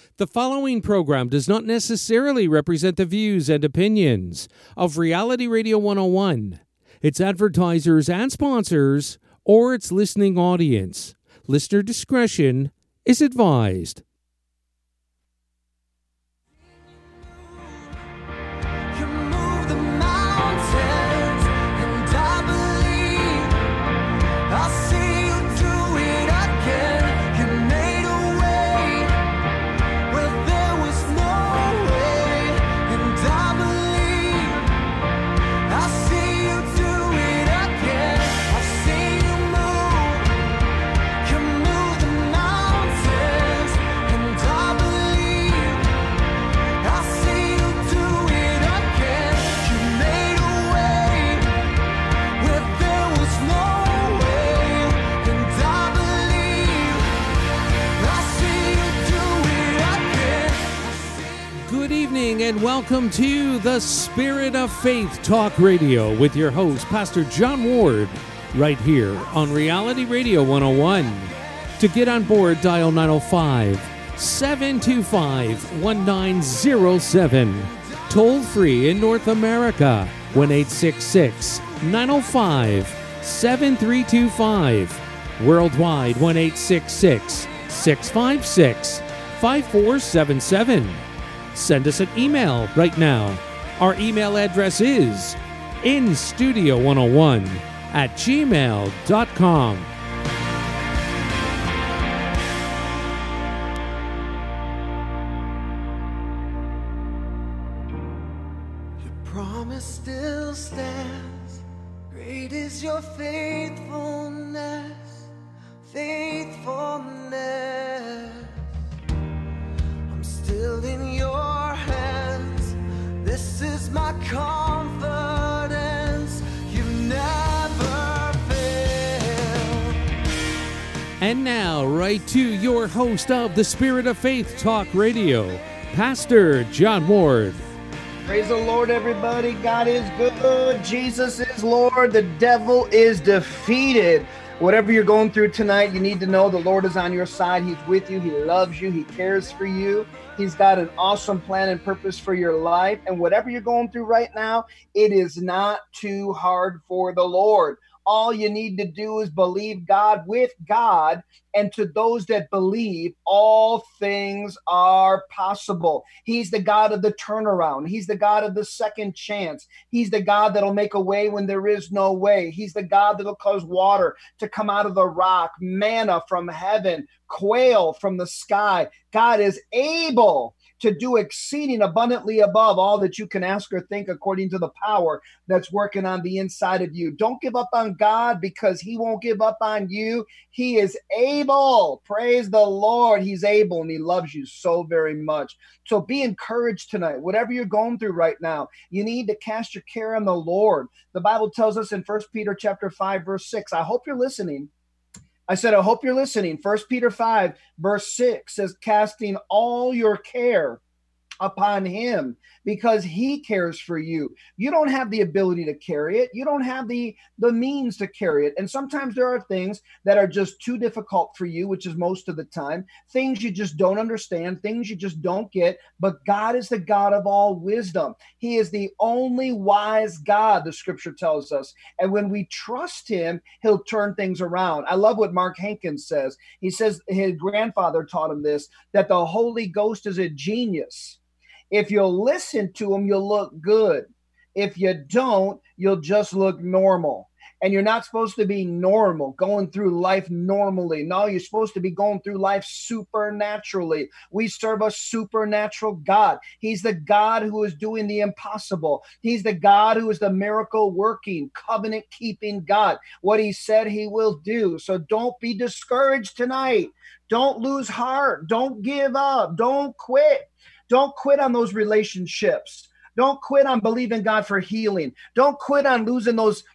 The following program does not necessarily represent the views and opinions of Reality Radio 101, its advertisers and sponsors, or its listening audience. Listener discretion is advised. And welcome to the Spirit of Faith Talk Radio with your host, Pastor John Ward, right here on Reality Radio 101. To get on board, dial 905-725-1907. Toll free in North America, 1-866-905-7325. Worldwide, 1-866-656-5477. Send us an email right now. Our email address is instudio101@gmail.com. Your promise still stands. Great is your faithfulness. I'm still in your hands. This is my confidence. You never fail. And now, right to your host of the Spirit of Faith Talk Radio, Pastor John Ward. Praise the Lord, everybody. God is good. Jesus is Lord. The devil is defeated. Whatever you're going through tonight, you need to know the Lord is on your side. He's with you. He loves you. He cares for you. He's got an awesome plan and purpose for your life. And whatever you're going through right now, it is not too hard for the Lord. All you need to do is believe God with God. And to those that believe, all things are possible. He's the God of the turnaround. He's the God of the second chance. He's the God that'll make a way when there is no way. He's the God that'll cause water to come out of the rock, manna from heaven, quail from the sky. God is able to do exceeding abundantly above all that you can ask or think according to the power that's working on the inside of you. Don't give up on God because he won't give up on you. He is able. Praise the Lord. He's able and he loves you so very much. So be encouraged tonight. Whatever you're going through right now, you need to cast your care on the Lord. The Bible tells us in 1 Peter chapter 5, verse 6. I hope you're listening. I hope you're listening. 1 Peter 5, verse 6 says, casting all your care upon him because he cares for you. You don't have the ability to carry it. You don't have the means to carry it. And sometimes there are things that are just too difficult for you, which is most of the time, things you just don't understand, things you just don't get. But God is the God of all wisdom. He is the only wise God, the scripture tells us. And when we trust him, he'll turn things around. I love what Mark Hankins says. He says his grandfather taught him this, that the Holy Ghost is a genius. If you'll listen to him, you'll look good. If you don't, you'll just look normal. And you're not supposed to be normal, going through life normally. No, you're supposed to be going through life supernaturally. We serve a supernatural God. He's the God who is doing the impossible. He's the God who is the miracle working, covenant keeping God. What he said he will do. So don't be discouraged tonight. Don't lose heart. Don't give up. Don't quit. Don't quit on those relationships. Don't quit on believing God for healing. Don't quit on losing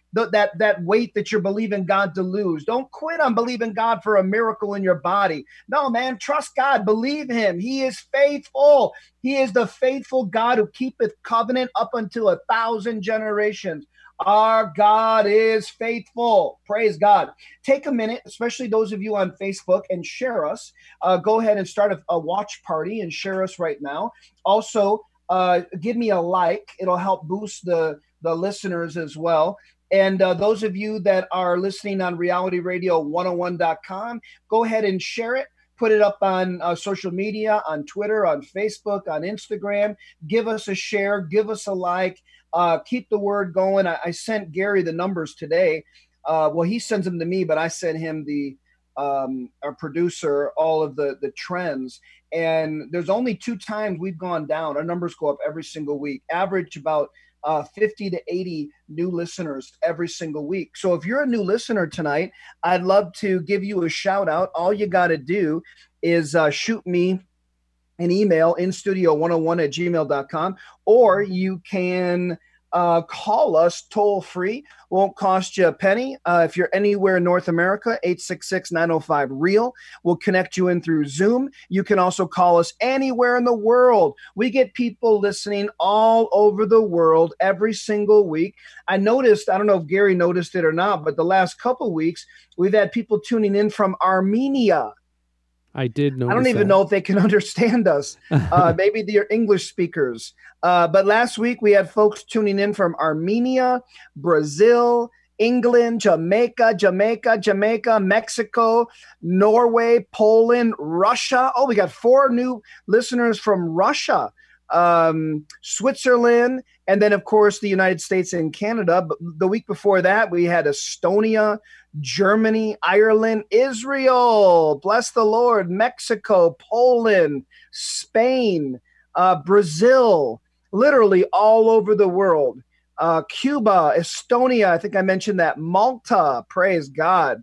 that weight that you're believing God to lose. Don't quit on believing God for a miracle in your body. No, man, trust God. Believe him. He is faithful. He is the faithful God who keepeth covenant up until 1,000 generations. Our God is faithful. Praise God. Take a minute, especially those of you on Facebook, and share us. Go ahead and start a watch party and share us right now. Also, give me a like. It'll help boost the listeners as well. And those of you that are listening on realityradio101.com, go ahead and share it. Put it up on social media, on Twitter, on Facebook, on Instagram. Give us a share. Give us a like. Keep the word going. I sent Gary the numbers today. Well, he sends them to me, but I sent him our producer, all of the trends. And there's only 2 times we've gone down. Our numbers go up every single week. Average about 50 to 80 new listeners every single week. So if you're a new listener tonight, I'd love to give you a shout out. All you got to do is shoot me an email, instudio101@gmail.com, or you can call us toll free. Won't cost you a penny. If you're anywhere in North America, 866-905-REAL. We'll connect you in through Zoom. You can also call us anywhere in the world. We get people listening all over the world every single week. I noticed, I don't know if Gary noticed it or not, but the last couple weeks, we've had people tuning in from Armenia. I did notice. I don't even know if they can understand us. Maybe they're English speakers. But last week we had folks tuning in from Armenia, Brazil, England, Jamaica, Mexico, Norway, Poland, Russia. Oh, we got 4 new listeners from Russia, Switzerland, and then, of course, the United States and Canada. But the week before that, we had Estonia, Germany, Ireland, Israel, bless the Lord, Mexico, Poland, Spain, Brazil, literally all over the world. Cuba, Estonia, I think I mentioned that, Malta, praise God,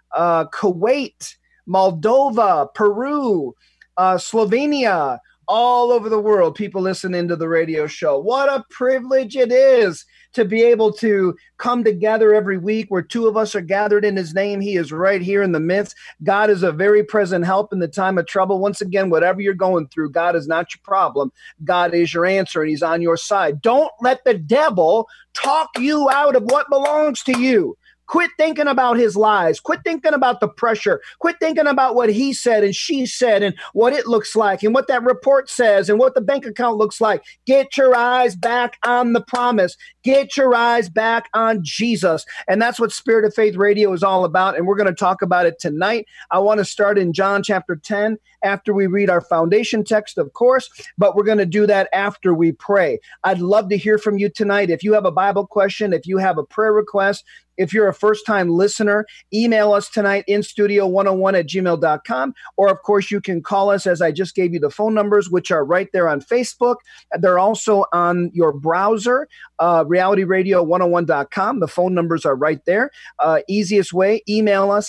Kuwait, Moldova, Peru, Slovenia, all over the world, people listening to the radio show. What a privilege it is to be able to come together every week where 2 of us are gathered in his name. He is right here in the midst. God is a very present help in the time of trouble. Once again, whatever you're going through, God is not your problem. God is your answer, and he's on your side. Don't let the devil talk you out of what belongs to you. Quit thinking about his lies. Quit thinking about the pressure. Quit thinking about what he said and she said and what it looks like and what that report says and what the bank account looks like. Get your eyes back on the promise. Get your eyes back on Jesus. And that's what Spirit of Faith Radio is all about. And we're going to talk about it tonight. I want to start in John chapter 10 after we read our foundation text, of course, but we're going to do that after we pray. I'd love to hear from you tonight. If you have a Bible question, if you have a prayer request, if you're a first-time listener, email us tonight, instudio101@gmail.com. Or, of course, you can call us, as I just gave you the phone numbers, which are right there on Facebook. They're also on your browser, realityradio101.com. The phone numbers are right there. Easiest way, email us,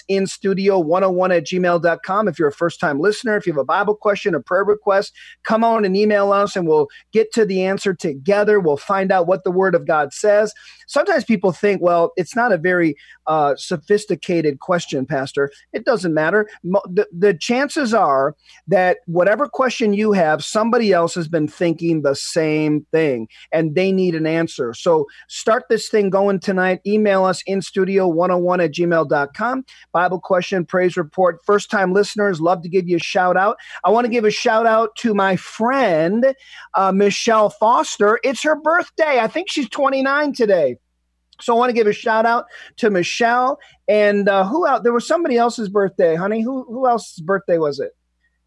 instudio101@gmail.com. If you're a first-time listener, if you have a Bible question, a prayer request, come on and email us, and we'll get to the answer together. We'll find out what the Word of God says. Sometimes people think, well, it's not a very sophisticated question, Pastor. It doesn't matter. The chances are that whatever question you have, somebody else has been thinking the same thing, and they need an answer. So start this thing going tonight. Email us, instudio101@gmail.com. Bible question, praise report. First-time listeners, love to give you a shout-out. I want to give a shout-out to my friend, Michelle Foster. It's her birthday. I think she's 29 today. So I want to give a shout out to Michelle and who else? There was somebody else's birthday, honey. Who else's birthday was it?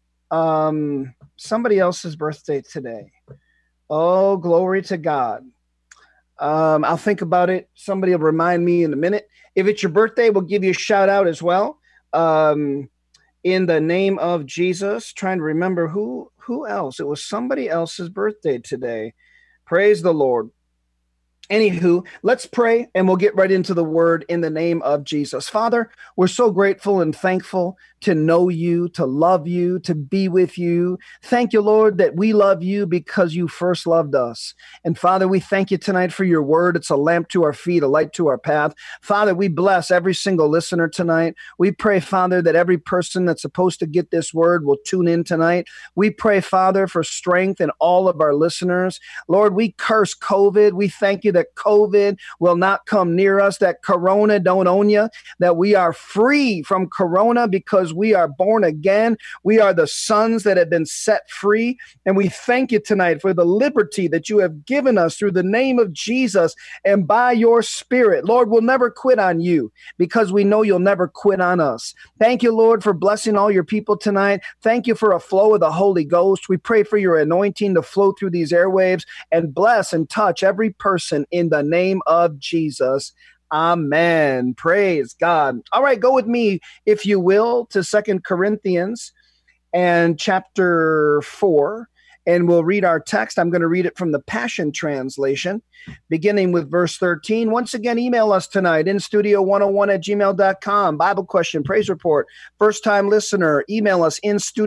Somebody else's birthday today. Oh, glory to God. I'll think about it. Somebody will remind me in a minute. If it's your birthday, we'll give you a shout out as well. In the name of Jesus, trying to remember who else. It was somebody else's birthday today. Praise the Lord. Anywho, let's pray and we'll get right into the word in the name of Jesus. Father, we're so grateful and thankful to know you, to love you, to be with you. Thank you, Lord, that we love you because you first loved us. And Father, we thank you tonight for your word. It's a lamp to our feet, a light to our path. Father, we bless every single listener tonight. We pray, Father, that every person that's supposed to get this word will tune in tonight. We pray, Father, for strength in all of our listeners. Lord, we curse COVID. We thank you that COVID will not come near us, that Corona don't own you, that we are free from Corona because we are born again. We are the sons that have been set free. And we thank you tonight for the liberty that you have given us through the name of Jesus and by your Spirit. Lord, we'll never quit on you because we know you'll never quit on us. Thank you, Lord, for blessing all your people tonight. Thank you for a flow of the Holy Ghost. We pray for your anointing to flow through these airwaves and bless and touch every person in the name of Jesus. Amen. Praise God. All right, go with me, if you will, to 2 Corinthians and chapter 4, and we'll read our text. I'm going to read it from the Passion Translation, beginning with verse 13. Once again, email us tonight, instudio101@gmail.com. Bible question, praise report, first-time listener, email us,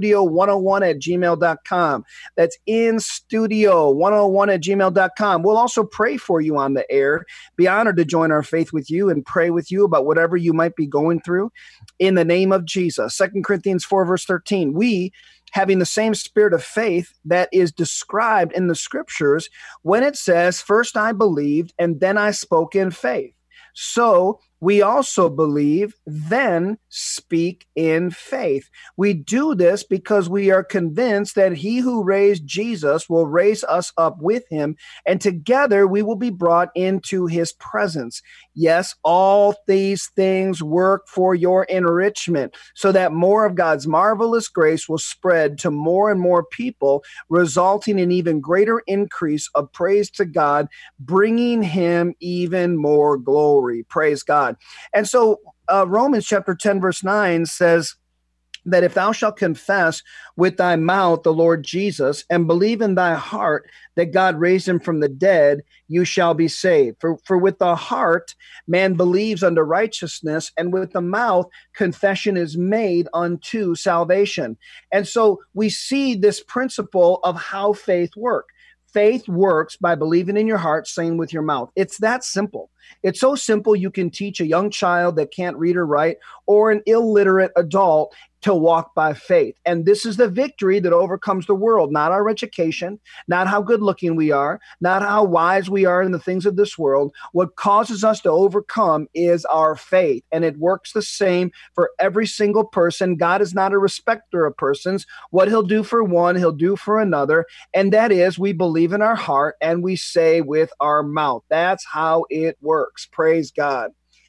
instudio101@gmail.com. That's instudio101@gmail.com. We'll also pray for you on the air. Be honored to join our faith with you and pray with you about whatever you might be going through in the name of Jesus. 2 Corinthians 4, verse 13. We, having the same spirit of faith that is described in the scriptures when it says, first I believed and then I spoke in faith. So we also believe, then speak in faith. We do this because we are convinced that he who raised Jesus will raise us up with him, and together we will be brought into his presence. Yes, all these things work for your enrichment, so that more of God's marvelous grace will spread to more and more people, resulting in even greater increase of praise to God, bringing him even more glory. Praise God. And so Romans chapter 10, verse 9 says that if thou shalt confess with thy mouth the Lord Jesus and believe in thy heart that God raised him from the dead, you shall be saved. For with the heart man believes unto righteousness, and with the mouth confession is made unto salvation. And so we see this principle of how faith works. Faith works by believing in your heart, saying with your mouth. It's that simple. It's so simple you can teach a young child that can't read or write or an illiterate adult to walk by faith. And this is the victory that overcomes the world, not our education, not how good looking we are, not how wise we are in the things of this world. What causes us to overcome is our faith. And it works the same for every single person. God is not a respecter of persons. What he'll do for one, he'll do for another. And that is, we believe in our heart and we say with our mouth. That's how it works. Praise God.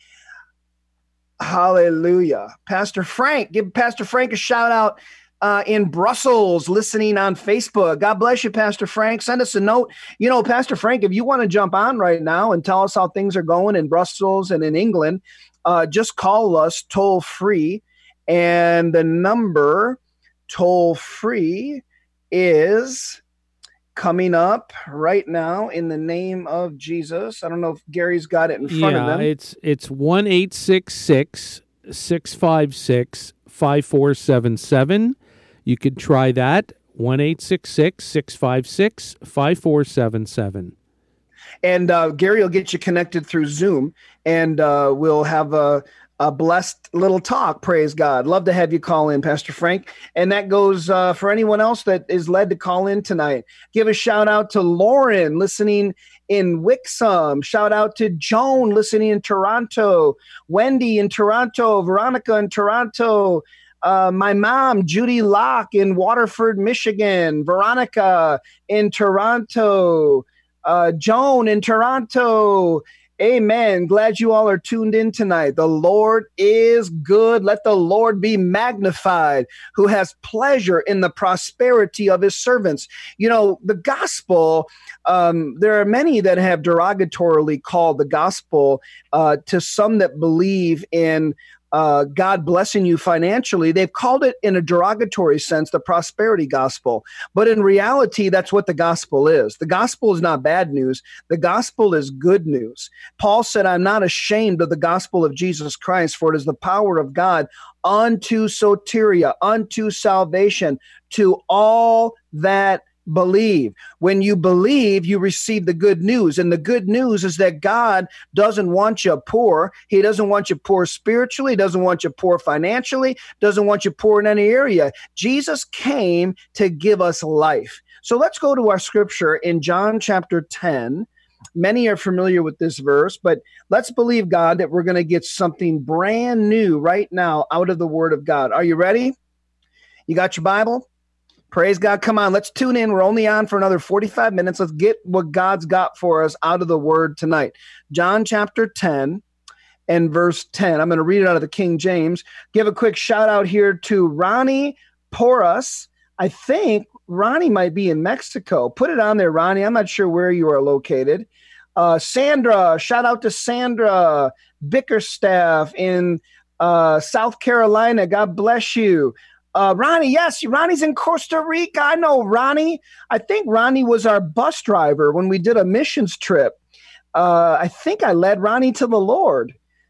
Hallelujah. Pastor Frank, give Pastor Frank a shout out in Brussels, listening on Facebook. God bless you, Pastor Frank. Send us a note. You know, Pastor Frank, if you want to jump on right now and tell us how things are going in Brussels and in England, just call us toll free. And the number toll free is coming up right now in the name of Jesus. I don't know if Gary's got it in front of them. It's 1-866-656-5477. You could try that, 1-866-656-5477. And Gary will get you connected through Zoom, and we'll have a blessed little talk. Praise God. Love to have you call in, Pastor Frank. And that goes for anyone else that is led to call in tonight. Give a shout out to Lauren listening in Wixom. Shout out to Joan listening in Toronto. Wendy in Toronto. Veronica in Toronto. My mom, Judy Locke in Waterford, Michigan. Veronica in Toronto. Joan in Toronto. Amen. Glad you all are tuned in tonight. The Lord is good. Let the Lord be magnified, who has pleasure in the prosperity of his servants. You know, the gospel, there are many that have derogatorily called the gospel to some that believe in God blessing you financially, they've called it in a derogatory sense the prosperity gospel. But in reality, that's what the gospel is. The gospel is not bad news. The gospel is good news. Paul said, I'm not ashamed of the gospel of Jesus Christ, for it is the power of God unto soteria, unto salvation, to all that believe. When you believe, you receive the good news. And the good news is that God doesn't want you poor. He doesn't want you poor spiritually. He doesn't want you poor financially. Doesn't want you poor in any area. Jesus came to give us life. So let's go to our scripture in John chapter 10. Many are familiar with this verse, but let's believe God that we're going to get something brand new right now out of the word of God. Are you ready? You got your Bible? Praise God. Come on, let's tune in. We're only on for another 45 minutes. Let's get what God's got for us out of the word tonight. John chapter 10 and verse 10. I'm going to read it out of the King James. Give a quick shout out here to Ronnie Porras. I think Ronnie might be in Mexico. Put it on there, Ronnie. I'm not sure where you are located. Sandra, shout out to Sandra Bickerstaff in South Carolina. God bless you. Ronnie, yes, Ronnie's in Costa Rica. I know Ronnie. I think Ronnie was our bus driver when we did a missions trip. I think I led Ronnie to the Lord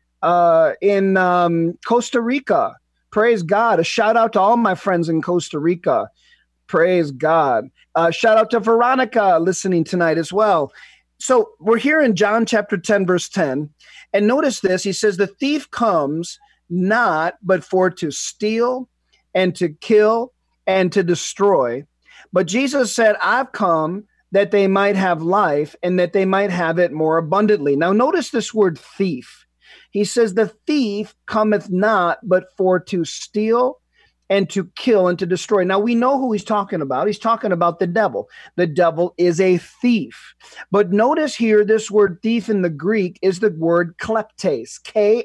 in Costa Rica. Praise God. A shout out to all my friends in Costa Rica. Praise God. Shout out to Veronica listening tonight as well. So we're here in John chapter 10, verse 10. And notice this. He says, the thief comes not but for to steal and to kill and to destroy. But Jesus said, I've come that they might have life and that they might have it more abundantly. Now notice this word thief. He says, the thief cometh not but for to steal and to kill and to destroy. Now we know who he's talking about. He's talking about the devil. The devil is a thief. But notice here, this word thief in the Greek is the word kleptes,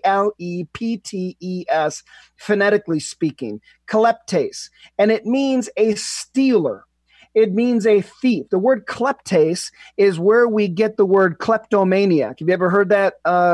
Kleptes, phonetically speaking, kleptes. And it means a stealer. It means a thief. The word kleptes is where we get the word kleptomaniac. Have you ever heard that,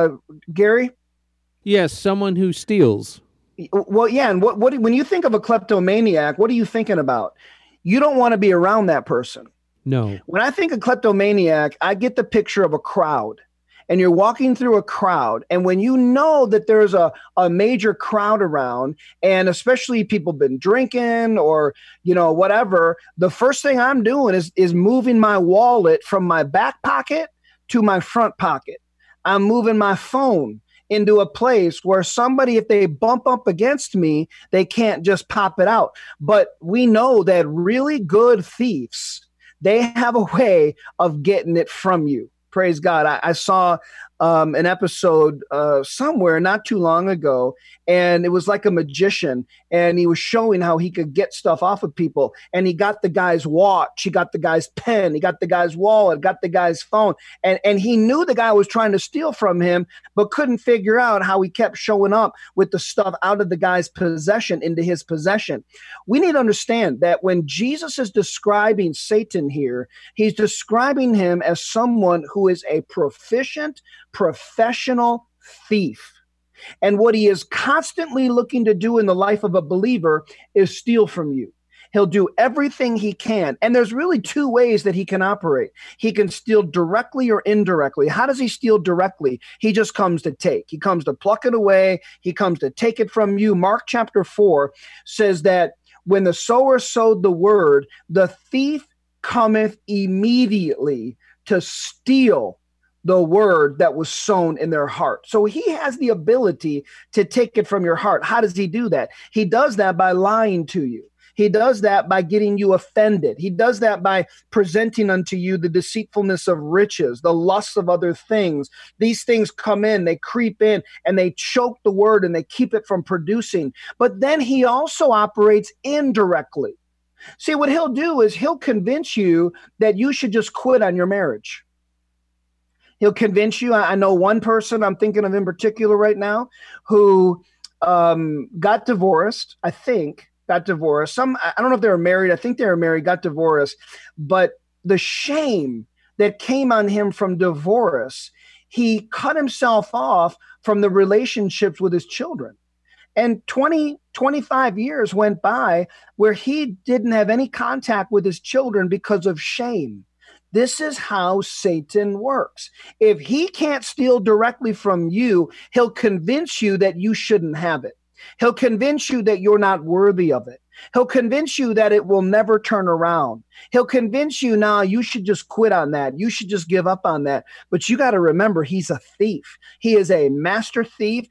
Gary? Yes, someone who steals. Well, yeah, and what when you think of a kleptomaniac, what are you thinking about? You don't want to be around that person. No. When I think of kleptomaniac, I get the picture of a crowd, and you're walking through a crowd, and when you know that there's a major crowd around, and especially people been drinking or, whatever, the first thing I'm doing is moving my wallet from my back pocket to my front pocket. I'm moving my phone into a place where somebody, if they bump up against me, they can't just pop it out. But we know that really good thieves, they have a way of getting it from you. Praise God. I saw an episode somewhere not too long ago, and it was like a magician, and he was showing how he could get stuff off of people. And he got the guy's watch, he got the guy's pen, he got the guy's wallet, got the guy's phone, and he knew the guy was trying to steal from him, but couldn't figure out how he kept showing up with the stuff out of the guy's possession into his possession. We need to understand that when Jesus is describing Satan here, he's describing him as someone who is a proficient, professional thief. And what he is constantly looking to do in the life of a believer is steal from you. He'll do everything he can. And there's really two ways that he can operate. He can steal directly or indirectly. How does he steal directly? He just comes to take. He comes to pluck it away. He comes to take it from you. Mark chapter 4 says that when the sower sowed the word, the thief cometh immediately to steal the word that was sown in their heart. So he has the ability to take it from your heart. How does he do that? He does that by lying to you. He does that by getting you offended. He does that by presenting unto you the deceitfulness of riches, the lusts of other things. These things come in, they creep in, and they choke the word and they keep it from producing. But then he also operates indirectly. See, what he'll do is he'll convince you that you should just quit on your marriage. He'll convince you. I know one person I'm thinking of in particular right now who got divorced, I think, got divorced. I don't know if they were married. I think they were married, got divorced. But the shame that came on him from divorce, he cut himself off from the relationships with his children. And 25 years went by where he didn't have any contact with his children because of shame. This is how Satan works. If he can't steal directly from you, he'll convince you that you shouldn't have it. He'll convince you that you're not worthy of it. He'll convince you that it will never turn around. He'll convince you now you should just quit on that. You should just give up on that. But you got to remember, he's a thief. He is a master thief.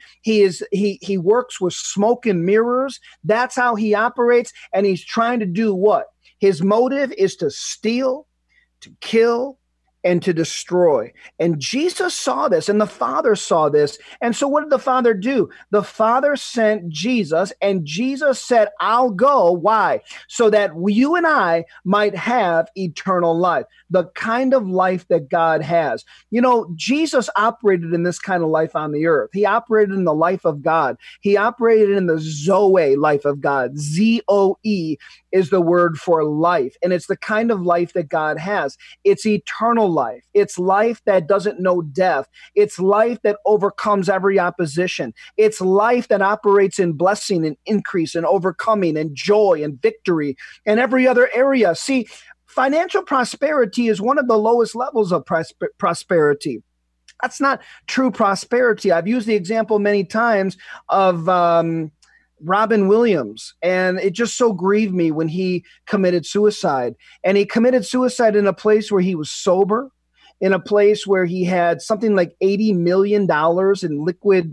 He works with smoke and mirrors. That's how he operates. And he's trying to do what? His motive is to steal, to kill, and to destroy. And Jesus saw this, and the Father saw this. And so what did the Father do? The Father sent Jesus, and Jesus said, I'll go. Why? So that you and I might have eternal life, the kind of life that God has. You know, Jesus operated in this kind of life on the earth. He operated in the life of God. He operated in the Zoe life of God. Z-O-E is the word for life. And it's the kind of life that God has. It's eternal life. It's life that doesn't know death. It's life that overcomes every opposition. It's life that operates in blessing and increase and overcoming and joy and victory and every other area. See, financial prosperity is one of the lowest levels of prosperity. That's not true prosperity. I've used the example many times of Robin Williams, and it just so grieved me when he committed suicide. And he committed suicide in a place where he was sober, in a place where he had something like $80 million in liquid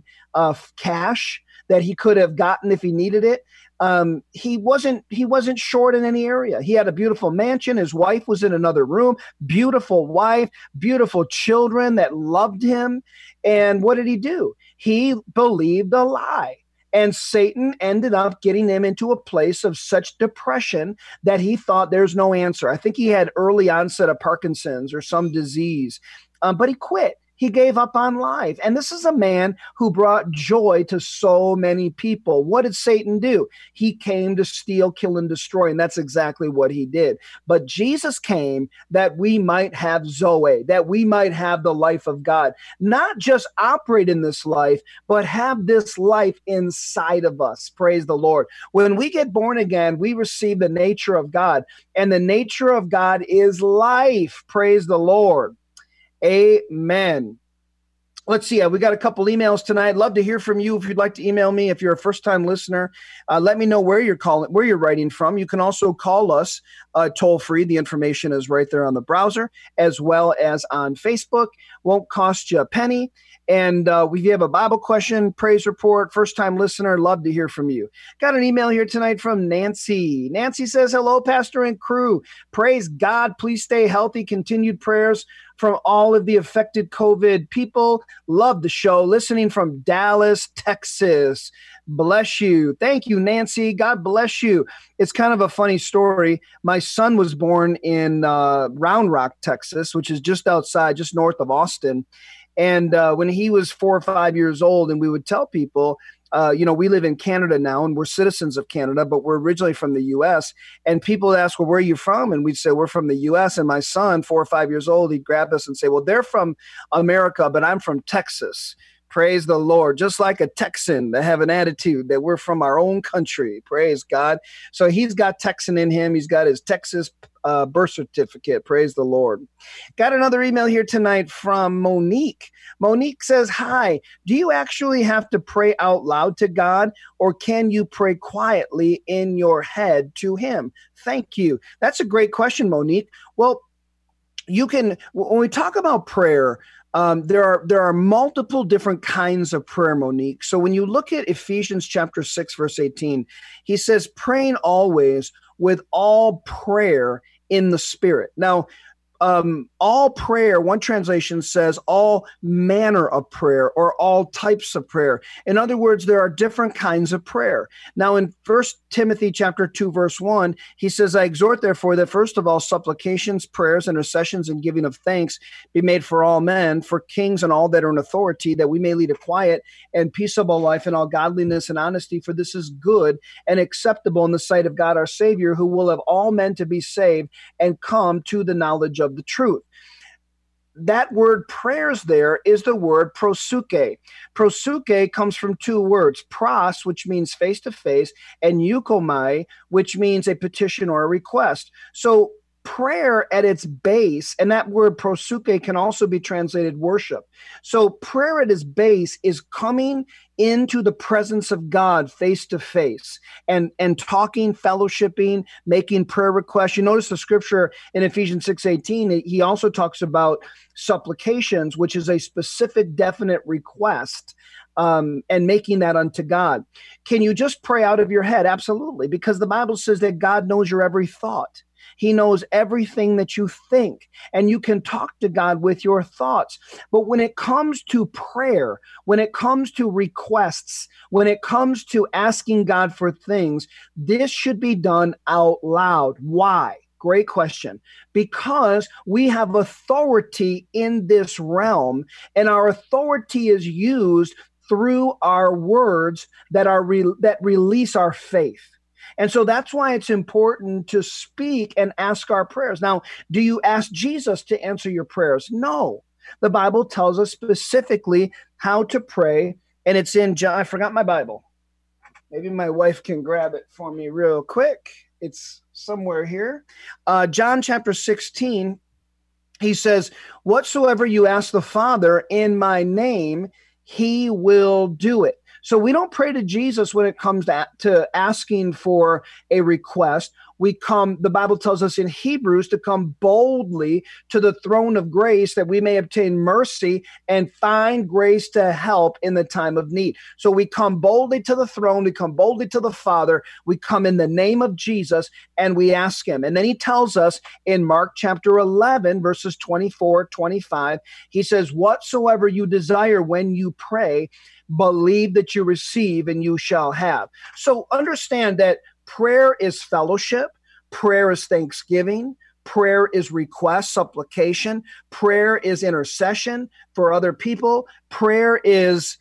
cash that he could have gotten if he needed it. He wasn't short in any area. He had a beautiful mansion. His wife was in another room, beautiful wife, beautiful children that loved him. And what did he do? He believed a lie. And Satan ended up getting him into a place of such depression that he thought there's no answer. I think he had early onset of Parkinson's or some disease, but he quit. He gave up on life. And this is a man who brought joy to so many people. What did Satan do? He came to steal, kill, and destroy. And that's exactly what he did. But Jesus came that we might have Zoe, that we might have the life of God. Not just operate in this life, but have this life inside of us. Praise the Lord. When we get born again, we receive the nature of God. And the nature of God is life. Praise the Lord. Amen. Let's see. We got a couple emails tonight. Love to hear from you. If you'd like to email me, if you're a first-time listener, let me know where you're writing from. You can also call us toll free. The information is right there on the browser, as well as on Facebook. Won't cost you a penny. And if you have a Bible question, praise report, first-time listener, love to hear from you. Got an email here tonight from Nancy. Nancy says, hello, Pastor and crew. Praise God. Please stay healthy. Continued prayers from all of the affected COVID people. Love the show. Listening from Dallas, Texas. Bless you. Thank you, Nancy. God bless you. It's kind of a funny story. My son was born in Round Rock, Texas, which is just north of Austin. And when he was 4 or 5 years old, and we would tell people, we live in Canada now and we're citizens of Canada, but we're originally from the U.S. And people would ask, well, where are you from? And we'd say, we're from the U.S. And my son, 4 or 5 years old, he'd grab us and say, well, they're from America, but I'm from Texas. Praise the Lord. Just like a Texan, they have an attitude that we're from our own country. Praise God. So he's got Texan in him. He's got his Texas birth certificate. Praise the Lord. Got another email here tonight from Monique. Monique says, hi, do you actually have to pray out loud to God, or can you pray quietly in your head to him? Thank you. That's a great question, Monique. Well, you can, when we talk about prayer, there are multiple different kinds of prayer, Monique. So when you look at Ephesians chapter 6, verse 18, he says, praying always with all prayer in the Spirit. Now, all prayer, one translation says all manner of prayer or all types of prayer. In other words, there are different kinds of prayer. Now in 1 Timothy chapter 2, verse 1, he says, I exhort therefore that first of all supplications, prayers, intercessions, and giving of thanks be made for all men, for kings and all that are in authority, that we may lead a quiet and peaceable life in all godliness and honesty, for this is good and acceptable in the sight of God our Savior, who will have all men to be saved and come to the knowledge of the truth. that word prayers there is the word prosuke. Prosuke comes from two words, pros, which means face to face, and eukomai, which means a petition or a request. So prayer at its base, and that word prosuke can also be translated worship. So prayer at its base is coming into the presence of God face to face and talking, fellowshipping, making prayer requests. You notice the scripture in Ephesians 6:18, he also talks about supplications, which is a specific, definite request, and making that unto God. Can you just pray out of your head? Absolutely, because the Bible says that God knows your every thought. He knows everything that you think, and you can talk to God with your thoughts. But when it comes to prayer, when it comes to requests, when it comes to asking God for things, this should be done out loud. Why? Great question. Because we have authority in this realm, and our authority is used through our words that release our faith. And so that's why it's important to speak and ask our prayers. Now, do you ask Jesus to answer your prayers? No. The Bible tells us specifically how to pray, and it's in John. I forgot my Bible. Maybe my wife can grab it for me real quick. It's somewhere here. John chapter 16, he says, whatsoever you ask the Father in my name, he will do it. So we don't pray to Jesus when it comes to asking for a request. The Bible tells us in Hebrews to come boldly to the throne of grace that we may obtain mercy and find grace to help in the time of need. So we come boldly to the throne, we come boldly to the Father, we come in the name of Jesus and we ask him. And then he tells us in Mark chapter 11, verses 24, 25, he says, whatsoever you desire when you pray, believe that you receive and you shall have. So understand that prayer is fellowship, prayer is thanksgiving, prayer is request, supplication, prayer is intercession for other people, prayer is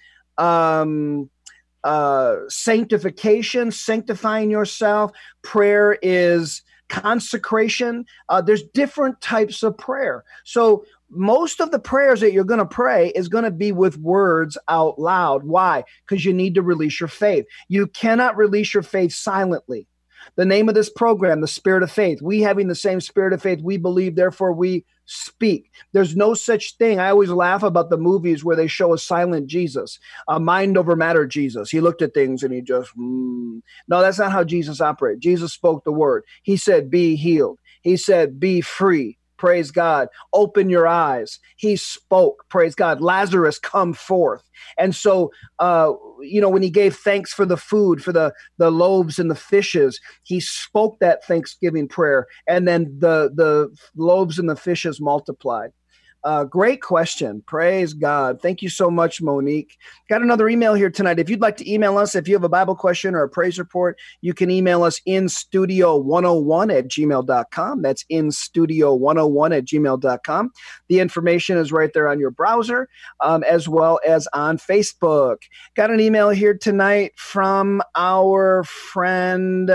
sanctification, sanctifying yourself, prayer is consecration. There's different types of prayer. So most of the prayers that you're going to pray is going to be with words out loud. Why? Because you need to release your faith. You cannot release your faith silently. The name of this program, the Spirit of Faith, we having the same spirit of faith, we believe, therefore we speak. There's no such thing. I always laugh about the movies where they show a silent Jesus, a mind over matter Jesus. He looked at things and he just, No, that's not how Jesus operated. Jesus spoke the word. He said, be healed. He said, be free. Praise God. Open your eyes. He spoke. Praise God. Lazarus, come forth. And so, when he gave thanks for the food, for the loaves and the fishes, he spoke that Thanksgiving prayer. And then the loaves and the fishes multiplied. Great question. Praise God. Thank you so much, Monique. Got another email here tonight. If you'd like to email us, if you have a Bible question or a praise report, you can email us instudio101@gmail.com. That's instudio101@gmail.com. The information is right there on your browser, as well as on Facebook. Got an email here tonight from our friend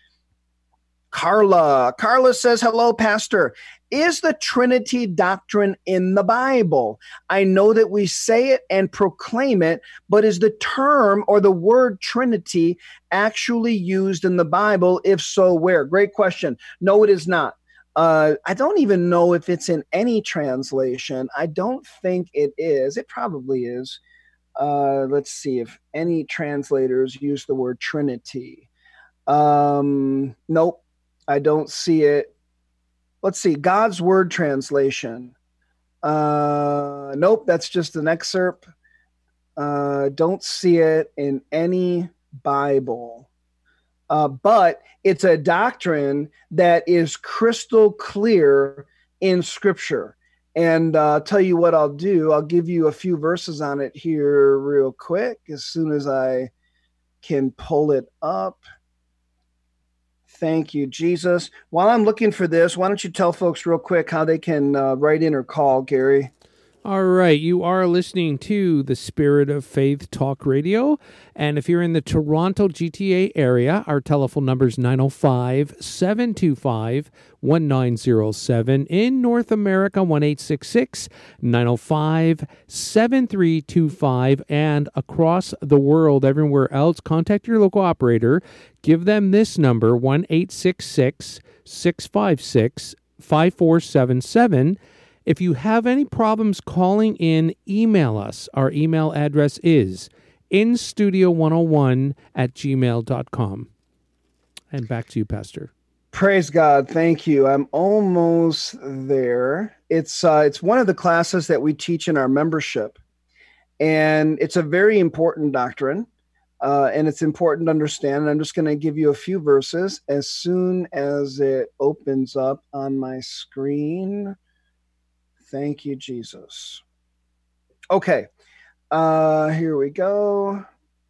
Carla. Carla says, hello, Pastor. Is the Trinity doctrine in the Bible? I know that we say it and proclaim it, but is the term or the word Trinity actually used in the Bible? If so, where? Great question. No, it is not. I don't even know if it's in any translation. I don't think it is. It probably is. Let's see if any translators use the word Trinity. Nope, I don't see it. Let's see, God's Word translation. Nope, that's just an excerpt. Don't see it in any Bible. But it's a doctrine that is crystal clear in Scripture. And I'll tell you what I'll do. I'll give you a few verses on it here real quick as soon as I can pull it up. Thank you, Jesus. While I'm looking for this, why don't you tell folks real quick how they can write in or call, Gary? All right, you are listening to the Spirit of Faith Talk Radio. And if you're in the Toronto GTA area, our telephone number is 905-725-1907. In North America, 1-866-905-7325. And across the world, everywhere else, contact your local operator. Give them this number, 1-866-656-5477. If you have any problems calling in, email us. Our email address is instudio101@gmail.com. And back to you, Pastor. Praise God. Thank you. I'm almost there. It's one of the classes that we teach in our membership. And it's a very important doctrine. And it's important to understand. And I'm just going to give you a few verses as soon as it opens up on my screen. Thank you, Jesus. Okay, here we go.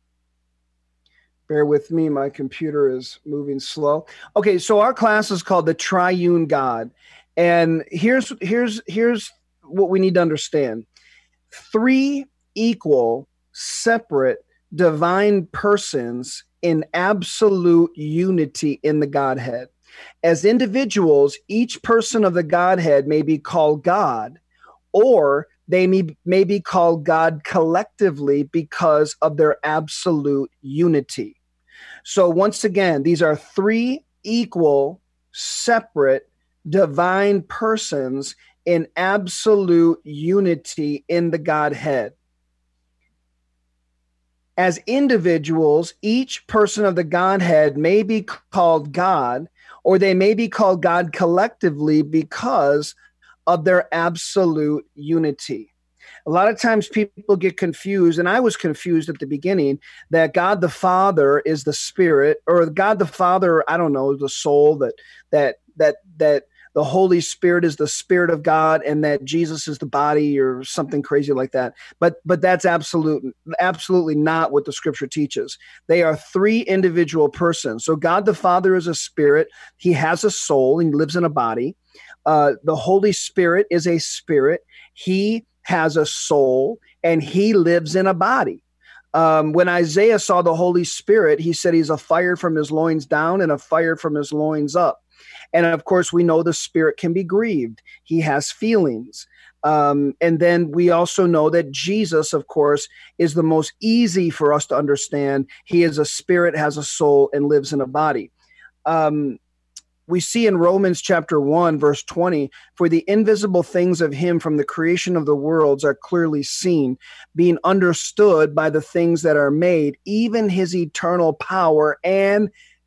Bear with me, my computer is moving slow. Okay, so our class is called the Triune God. And here's what we need to understand. 3 equal, separate, divine persons in absolute unity in the Godhead. As individuals, each person of the Godhead may be called God, or they may be called God collectively because of their absolute unity. So once again, these are 3 equal, separate, divine persons in absolute unity in the Godhead. As individuals, each person of the Godhead may be called God, or they may be called God collectively because of their absolute unity. A lot of times people get confused, and I was confused at the beginning, that God the Father is the Spirit, or God the Father, I don't know, the soul, that the Holy Spirit is the Spirit of God, and that Jesus is the body, or something crazy like that. But that's absolutely not what the Scripture teaches. They are 3 individual persons. So God the Father is a spirit. He has a soul and he lives in a body. The Holy Spirit is a spirit. He has a soul and he lives in a body. When Isaiah saw the Holy Spirit, he said he's a fire from his loins down and a fire from his loins up. And of course, we know the Spirit can be grieved. He has feelings. And then we also know that Jesus, of course, is the most easy for us to understand. He is a spirit, has a soul, and lives in a body. We see in Romans chapter 1, verse 20, for the invisible things of him from the creation of the worlds are clearly seen, being understood by the things that are made, even his eternal power and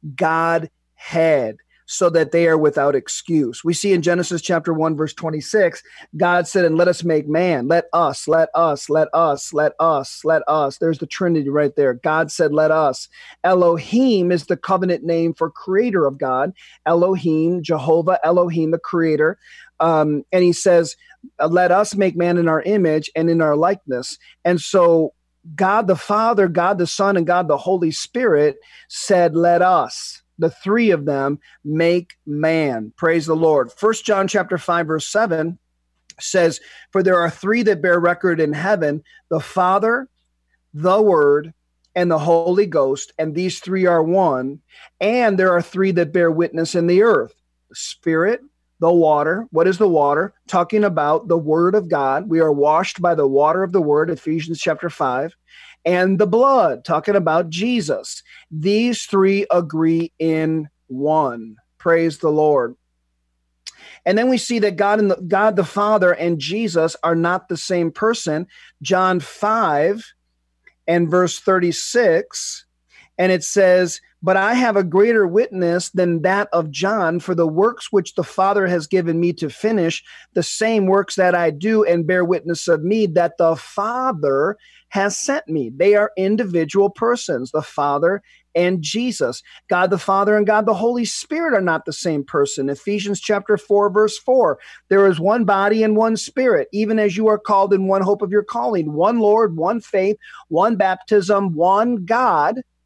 Godhead, so that they are without excuse. We see in Genesis chapter 1, verse 26, God said, and let us make man. Let us, let us, let us, let us, let us. There's the Trinity right there. God said, let us. Elohim is the covenant name for creator of God. Elohim, Jehovah, Elohim, the creator. And he says, let us make man in our image and in our likeness. And so God the Father, God the Son, and God the Holy Spirit said, let us. The 3 of them make man. Praise the Lord. 1 John chapter 5, verse 7 says, for there are 3 that bear record in heaven, the Father, the Word, and the Holy Ghost, and these 3 are one. And there are 3 that bear witness in the earth, the Spirit, the water. What is the water? Talking about the Word of God. We are washed by the water of the Word, Ephesians chapter 5. And the blood, talking about Jesus. These 3 agree in one. Praise the Lord. And then we see that God the Father and Jesus are not the same person. John 5 and verse 36, and it says, but I have a greater witness than that of John, for the works which the Father has given me to finish, the same works that I do, and bear witness of me, that the Father has sent me. They are individual persons, the Father and Jesus. God the Father and God the Holy Spirit are not the same person. Ephesians chapter 4, verse 4, there is one body and one Spirit, even as you are called in one hope of your calling, one Lord, one faith, one baptism, one God,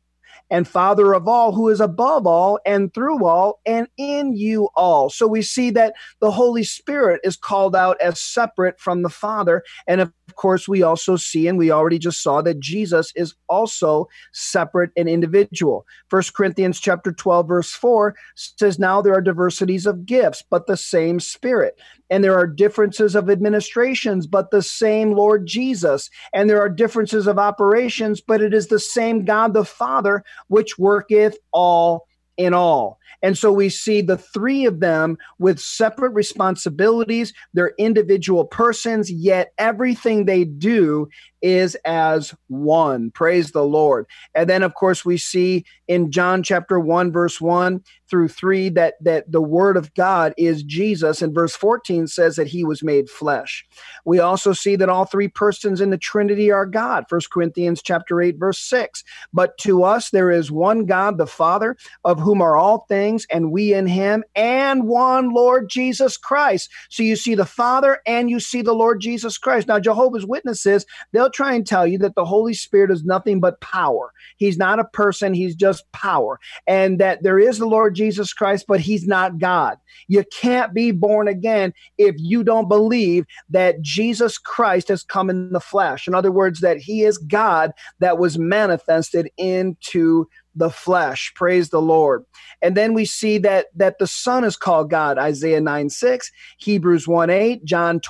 and Father of all, who is above all and through all and in you all. So we see that the Holy Spirit is called out as separate from the Father. And of course, we also see, and we already just saw, that Jesus is also separate and individual. 1 Corinthians chapter 12, verse 4 says, now there are diversities of gifts, but the same Spirit. And there are differences of administrations, but the same Lord Jesus. And there are differences of operations, but it is the same God the Father, which worketh all in all. And so we see the three of them with separate responsibilities. They're individual persons, yet everything they do is as one. Praise the Lord. And then, of course, we see in John chapter 1, verse 1 through 3, that the word of God is Jesus. And verse 14 says that he was made flesh. We also see that all three persons in the Trinity are God. 1 Corinthians chapter 8, verse 6. But to us there is one God, the Father, of whom are all things, and we in him, and one Lord Jesus Christ. So you see the Father and you see the Lord Jesus Christ. Now, Jehovah's Witnesses, they'll try and tell you that the Holy Spirit is nothing but power. He's not a person, he's just power. And that there is the Lord Jesus Christ, but he's not God. You can't be born again if you don't believe that Jesus Christ has come in the flesh. In other words, that he is God that was manifested into the flesh. Praise the Lord. And then we see that the Son is called God. Isaiah 9:6, Hebrews 1:8, John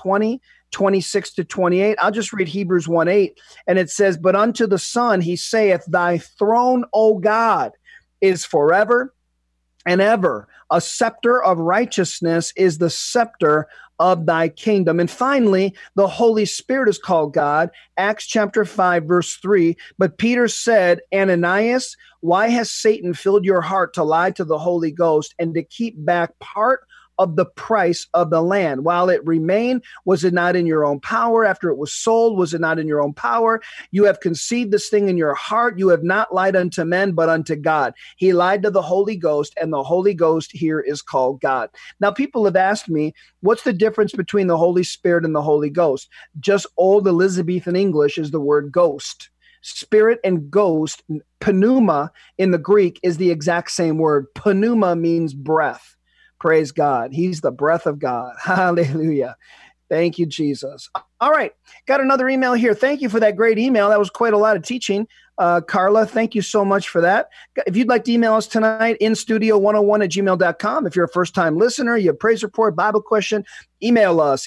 20:26 to 28. I'll just read Hebrews 1:8. And it says, but unto the Son he saith, thy throne, O God, is forever and ever. A scepter of righteousness is the scepter of thy kingdom. And finally, the Holy Spirit is called God. Acts chapter 5, verse 3. But Peter said, Ananias, why has Satan filled your heart to lie to the Holy Ghost and to keep back part of the price of the land? While it remained, was it not in your own power? After it was sold, was it not in your own power? You have conceived this thing in your heart. You have not lied unto men, but unto God. He lied to the Holy Ghost, and the Holy Ghost here is called God. Now, people have asked me, what's the difference between the Holy Spirit and the Holy Ghost? Just old Elizabethan English is the word ghost. Spirit and ghost, pneuma in the Greek, is the exact same word. Pneuma means breath. Praise God. He's the breath of God. Hallelujah. Thank you, Jesus. All right. Got another email here. Thank you for that great email. That was quite a lot of teaching. Carla, thank you so much for that. If you'd like to email us tonight, instudio101@gmail.com. If you're a first-time listener, you have praise report, Bible question, email us,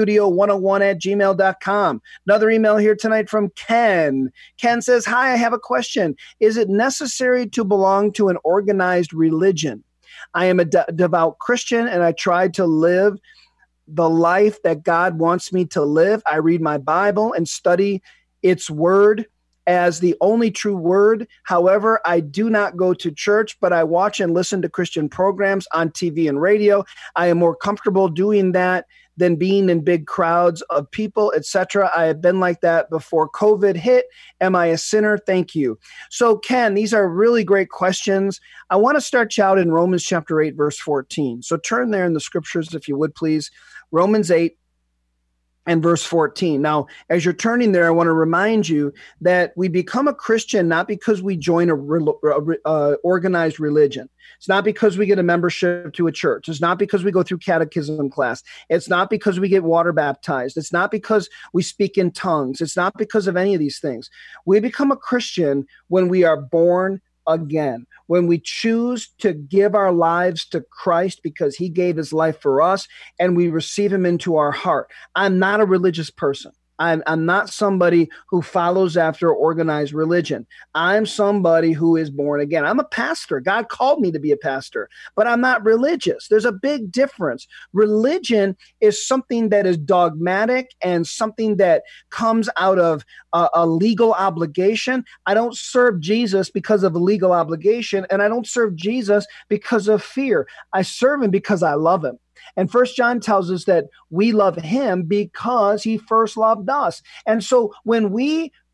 instudio101@gmail.com. Another email here tonight from Ken. Ken says, hi, I have a question. Is it necessary to belong to an organized religion? I am a devout Christian, and I try to live the life that God wants me to live. I read my Bible and study its word as the only true word. However, I do not go to church, but I watch and listen to Christian programs on TV and radio. I am more comfortable doing that than being in big crowds of people, etc. I have been like that before COVID hit. Am I a sinner? Thank you. So, Ken, these are really great questions. I want to start you out in Romans chapter 8, verse 14. So turn there in the scriptures, if you would, please. Romans 8 and verse 14. Now, as you're turning there, I want to remind you that we become a Christian not because we join a organized religion. It's not because we get a membership to a church. It's not because we go through catechism class. It's not because we get water baptized. It's not because we speak in tongues. It's not because of any of these things. We become a Christian when we are born again, when we choose to give our lives to Christ because he gave his life for us and we receive him into our heart. I'm not a religious person. I'm not somebody who follows after organized religion. I'm somebody who is born again. I'm a pastor. God called me to be a pastor, but I'm not religious. There's a big difference. Religion is something that is dogmatic and something that comes out of a legal obligation. I don't serve Jesus because of a legal obligation, and I don't serve Jesus because of fear. I serve him because I love him. And 1 John tells us that we love him because he first loved us. And so when we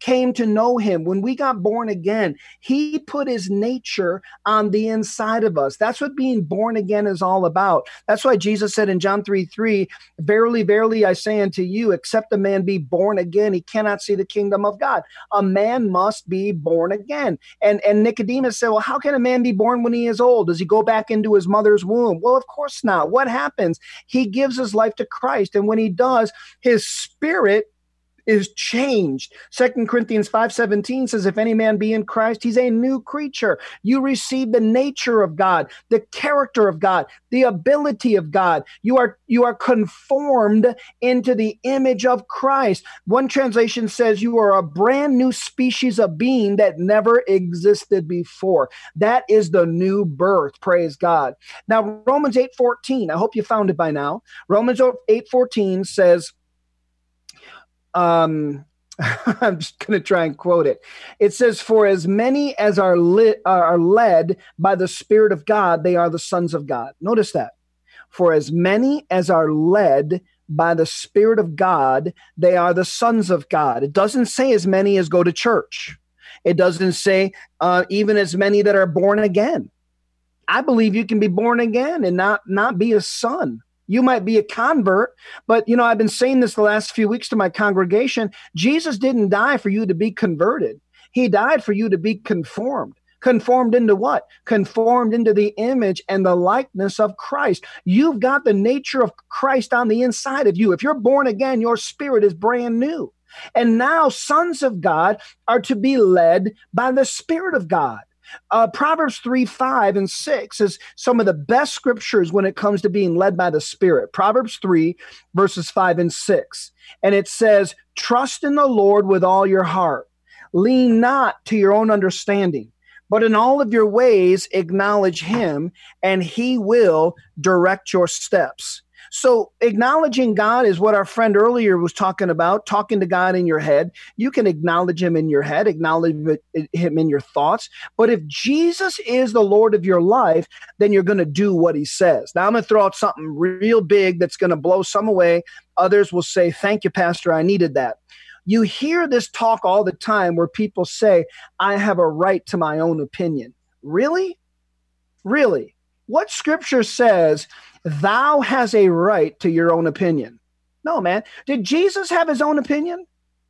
came to know him, when we got born again, he put his nature on the inside of us. That's what being born again is all about. That's why Jesus said in John 3:3, verily, verily, I say unto you, except a man be born again, he cannot see the kingdom of God. A man must be born again. And Nicodemus said, well, how can a man be born when he is old? Does he go back into his mother's womb? Well, of course not. What happens? He gives his life to Christ. And when he does, his spirit is changed. 2 Corinthians 5:17 says, if any man be in Christ, he's a new creature. You receive the nature of God, the character of God, the ability of God. You are conformed into the image of Christ. One translation says you are a brand new species of being that never existed before. That is the new birth. Praise God. Now, Romans 8:14, I hope you found it by now. Romans 8:14 says, I'm just going to try and quote it. It says, for as many as are led by the Spirit of God, they are the sons of God. Notice that. For as many as are led by the Spirit of God, they are the sons of God. It doesn't say as many as go to church. It doesn't say even as many that are born again. I believe you can be born again and not be a son. You might be a convert, but I've been saying this the last few weeks to my congregation. Jesus didn't die for you to be converted. He died for you to be conformed. Conformed into what? Conformed into the image and the likeness of Christ. You've got the nature of Christ on the inside of you. If you're born again, your spirit is brand new. And now sons of God are to be led by the Spirit of God. Proverbs 3:5 and 6 is some of the best scriptures when it comes to being led by the Spirit. Proverbs 3, verses 5 and 6. And it says, trust in the Lord with all your heart. Lean not to your own understanding, but in all of your ways acknowledge him, and he will direct your steps. So acknowledging God is what our friend earlier was talking about, talking to God in your head. You can acknowledge him in your head, acknowledge him in your thoughts. But if Jesus is the Lord of your life, then you're going to do what he says. Now I'm going to throw out something real big that's going to blow some away. Others will say, thank you, Pastor, I needed that. You hear this talk all the time where people say, I have a right to my own opinion. Really? Really? What scripture says thou has a right to your own opinion? No, man. Did Jesus have his own opinion?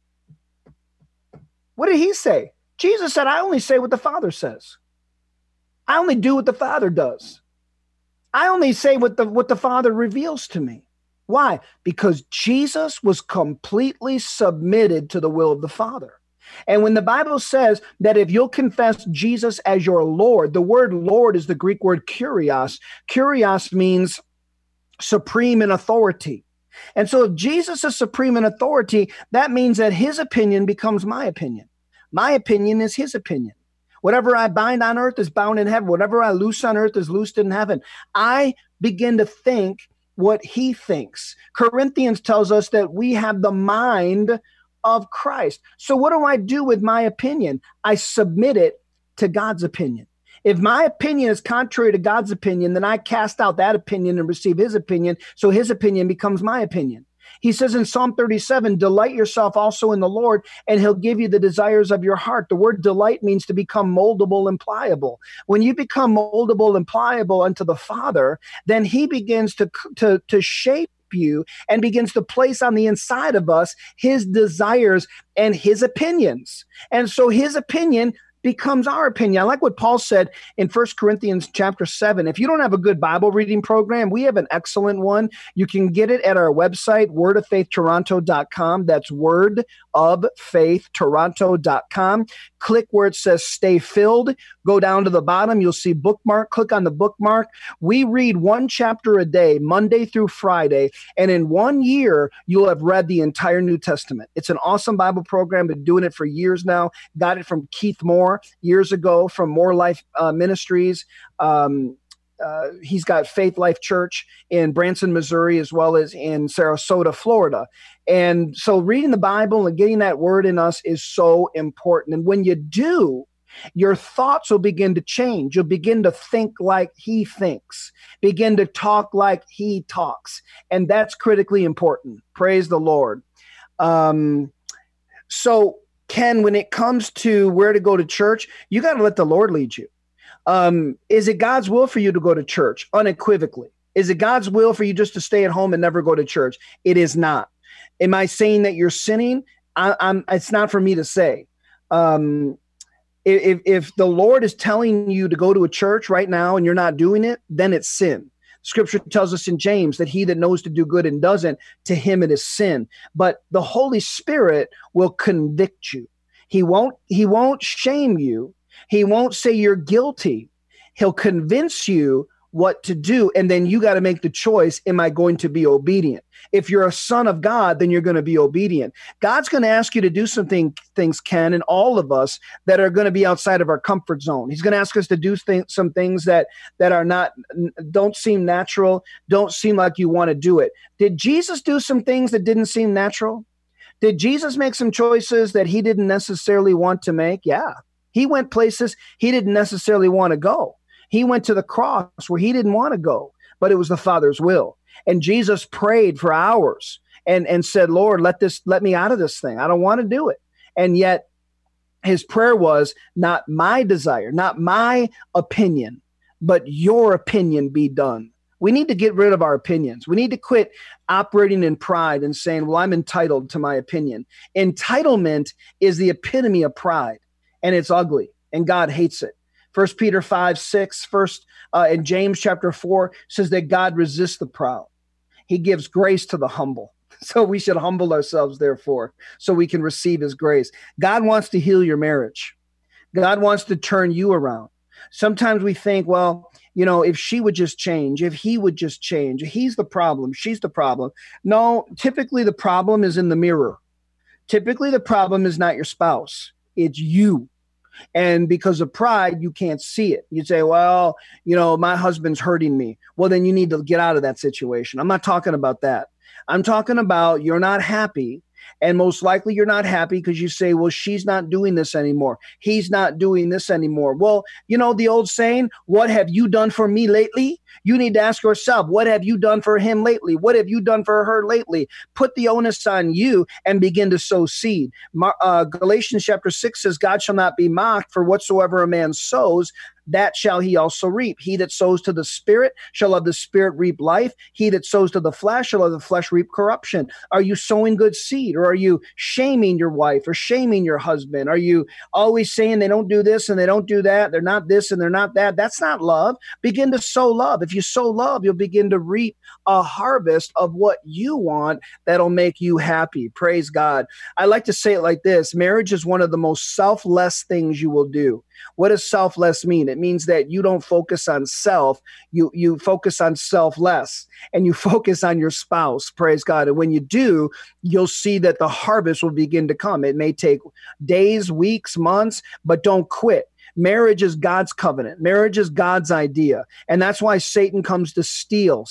What did he say? Jesus said, I only say what the Father says. I only do what the Father does. I only say what the Father reveals to me. Why? Because Jesus was completely submitted to the will of the Father. And when the Bible says that if you'll confess Jesus as your Lord, the word Lord is the Greek word kurios. Kurios means supreme in authority. And so if Jesus is supreme in authority, that means that his opinion becomes my opinion. My opinion is his opinion. Whatever I bind on earth is bound in heaven. Whatever I loose on earth is loosed in heaven. I begin to think what he thinks. Corinthians tells us that we have the mind of Christ. So what do I do with my opinion? I submit it to God's opinion. If my opinion is contrary to God's opinion, then I cast out that opinion and receive his opinion. So his opinion becomes my opinion. He says in Psalm 37, delight yourself also in the Lord, and he'll give you the desires of your heart. The word delight means to become moldable and pliable. When you become moldable and pliable unto the Father, then he begins to shape you and begins to place on the inside of us his desires and his opinions. And so his opinion becomes our opinion. I like what Paul said in 1 Corinthians chapter 7. If you don't have a good Bible reading program, we have an excellent one. You can get it at our website, wordoffaithtoronto.com. That's wordoffaithtoronto.com. Click where it says stay filled. Go down to the bottom. You'll see bookmark. Click on the bookmark. We read one chapter a day, Monday through Friday. And in 1 year, you'll have read the entire New Testament. It's an awesome Bible program. Been doing it for years now. Got it from Keith Moore years ago from More Life Ministries. He's got Faith Life Church in Branson, Missouri, as well as in Sarasota, Florida. And so reading the Bible and getting that word in us is so important. And when you do, your thoughts will begin to change. You'll begin to think like he thinks, begin to talk like he talks. And that's critically important. Praise the Lord. So Ken, when it comes to where to go to church, you got to let the Lord lead you. Is it God's will for you to go to church? Unequivocally. Is it God's will for you just to stay at home and never go to church? It is not. Am I saying that you're sinning? It's not for me to say. If the Lord is telling you to go to a church right now and you're not doing it, then it's sin. Scripture tells us in James that he that knows to do good and doesn't, to him it is sin. But the Holy Spirit will convict you. He won't shame you. He won't say you're guilty. He'll convince you what to do. And then you got to make the choice. Am I going to be obedient? If you're a son of God, then you're going to be obedient. God's going to ask you to do things, Ken, and all of us that are going to be outside of our comfort zone. He's going to ask us to do some things that don't seem natural, don't seem like you want to do it. Did Jesus do some things that didn't seem natural? Did Jesus make some choices that he didn't necessarily want to make? Yeah. He went places he didn't necessarily want to go. He went to the cross where he didn't want to go, but it was the Father's will. And Jesus prayed for hours and said, Lord, let me out of this thing. I don't want to do it. And yet his prayer was, not my desire, not my opinion, but your opinion be done. We need to get rid of our opinions. We need to quit operating in pride and saying, well, I'm entitled to my opinion. Entitlement is the epitome of pride, and it's ugly, and God hates it. 1 Peter 5:6, and James chapter 4 says that God resists the proud. He gives grace to the humble. So we should humble ourselves, therefore, so we can receive his grace. God wants to heal your marriage. God wants to turn you around. Sometimes we think, well, if she would just change, if he would just change, he's the problem, she's the problem. No, typically the problem is in the mirror. Typically the problem is not your spouse. It's you. And because of pride, you can't see it. You say, well, my husband's hurting me. Well, then you need to get out of that situation. I'm not talking about that. I'm talking about you're not happy. And most likely you're not happy because you say, well, she's not doing this anymore. He's not doing this anymore. Well, the old saying, what have you done for me lately? You need to ask yourself, what have you done for him lately? What have you done for her lately? Put the onus on you and begin to sow seed. Galatians chapter 6 says, God shall not be mocked, for whatsoever a man sows, that shall he also reap. He that sows to the Spirit shall of the Spirit reap life. He that sows to the flesh shall of the flesh reap corruption. Are you sowing good seed, or are you shaming your wife or shaming your husband? Are you always saying they don't do this and they don't do that? They're not this and they're not that. That's not love. Begin to sow love. If you sow love, you'll begin to reap a harvest of what you want that'll make you happy. Praise God. I like to say it like this. Marriage is one of the most selfless things you will do. What does selfless mean? It means that you don't focus on self. You focus on selfless, and you focus on your spouse. Praise God. And when you do, you'll see that the harvest will begin to come. It may take days, weeks, months, but don't quit. Marriage is God's covenant. Marriage is God's idea. And that's why Satan comes to steal.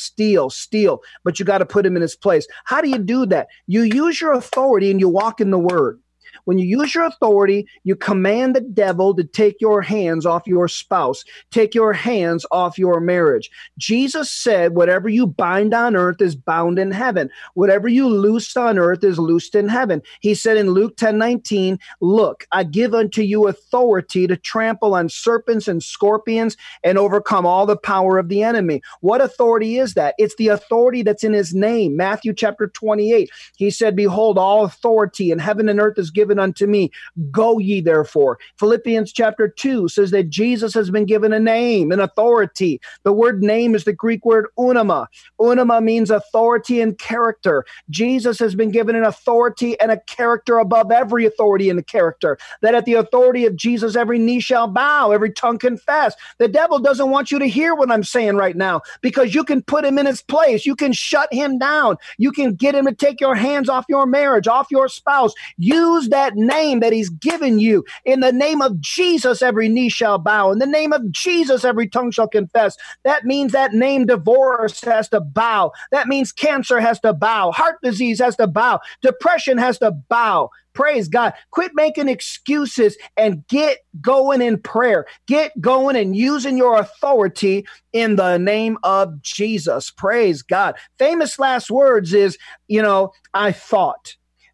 But you got to put him in his place. How do you do that? You use your authority and you walk in the word. When you use your authority, you command the devil to take your hands off your spouse, take your hands off your marriage. Jesus said, whatever you bind on earth is bound in heaven. Whatever you loose on earth is loosed in heaven. He said in Luke 10:19, look, I give unto you authority to trample on serpents and scorpions and overcome all the power of the enemy. What authority is that? It's the authority that's in his name. Matthew chapter 28, he said, behold, all authority in heaven and earth is given unto me. Go ye therefore. Philippians chapter 2 says that Jesus has been given a name, an authority. The word name is the Greek word unama. Unama means authority and character. Jesus has been given an authority and a character above every authority and character. That at the authority of Jesus, every knee shall bow, every tongue confess. The devil doesn't want you to hear what I'm saying right now, because you can put him in his place. You can shut him down. You can get him to take your hands off your marriage, off your spouse. Use that name that he's given you. In the name of Jesus, every knee shall bow. In the name of Jesus, every tongue shall confess. That means that name divorce has to bow. That means cancer has to bow. Heart disease has to bow. Depression has to bow. Praise God. Quit making excuses and get going in prayer. Get going and using your authority in the name of Jesus. Praise God. Famous last words is, I thought.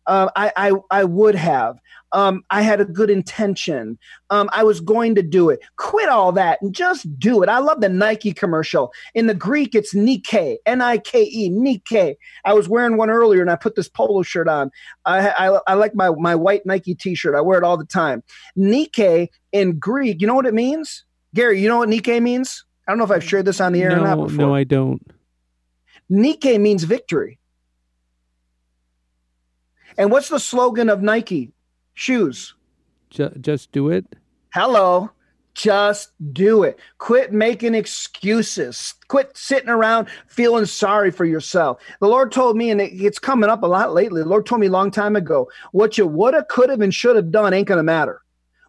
I would have. I had a good intention. I was going to do it. Quit all that and just do it. I love the Nike commercial. In the Greek, it's Nike, Nike, Nike. I was wearing one earlier and I put this polo shirt on. I like my white Nike t-shirt. I wear it all the time. Nike in Greek, you know what it means? Gary, you know what Nike means? I don't know if I've shared this on the air or not before. No, I don't. Nike means victory. And what's the slogan of Nike shoes? Just do it. Hello. Just do it. Quit making excuses. Quit sitting around feeling sorry for yourself. The Lord told me, and it's coming up a lot lately, the Lord told me a long time ago, what you would have, could have, and should have done ain't going to matter.